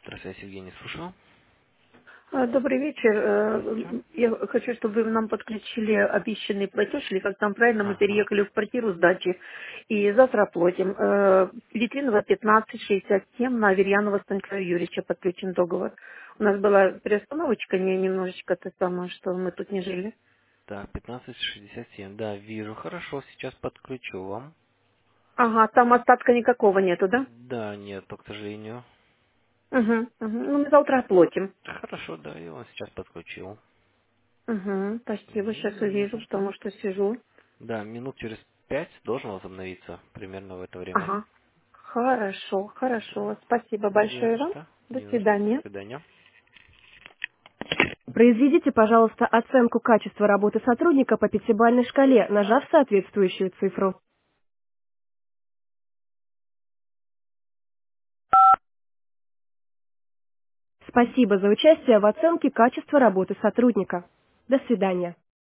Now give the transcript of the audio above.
Здравствуйте, Евгений, слушаю. Добрый вечер. Здравствуйте. Я хочу, чтобы вы нам подключили обещанный платеж, или как там правильно, мы Ага, переехали в квартиру с дачи, и завтра оплатим. Литвинова 1567 на Аверьянова Станислава Юрьевича подключен договор. У нас была приостановочка, не немножечко то самое, что мы тут не жили. так, 1567, да, вижу. Хорошо, сейчас подключу вам. Ага, там остатка никакого нету, да? Да, нет, к сожалению. Угу, угу. Ну, мы завтра оплатим. Хорошо, да, я вам сейчас подключил. Угу, спасибо, сейчас Не увижу, за что. потому что сижу. Да, минут через 5 должен возобновиться, примерно в это время. Ага. Хорошо, Да, хорошо. Спасибо не большое за вам. что, До не за что. До свидания. свидания. Произведите, пожалуйста, оценку качества работы сотрудника по пятибалльной шкале, нажав соответствующую цифру. Спасибо за участие в оценке качества работы сотрудника. До свидания.